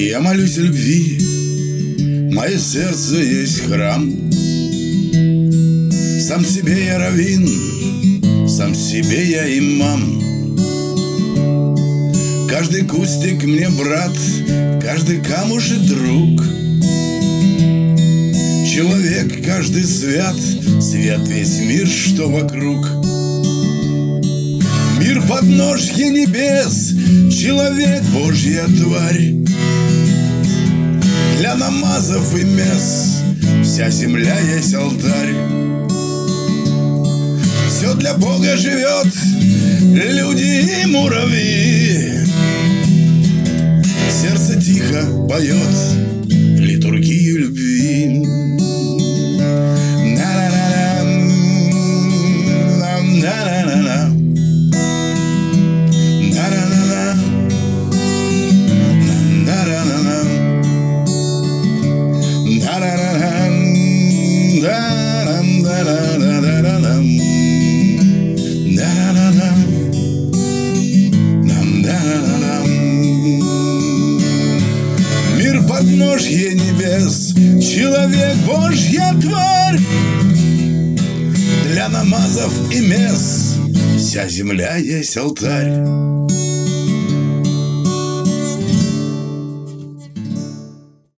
Я молюсь любви, мое сердце есть храм. Сам себе я раввин, сам себе я имам. Каждый кустик мне брат, каждый камушек друг. Человек каждый свят, свят весь мир, что вокруг. Мир подножье небес, человек Божья тварь. Для намазов и мес вся земля есть алтарь. Все для Бога живет, люди и муравьи. Сердце тихо поет литургию любви. Мир подножье небес, человек Божья тварь. Для намазов и мес вся земля есть алтарь.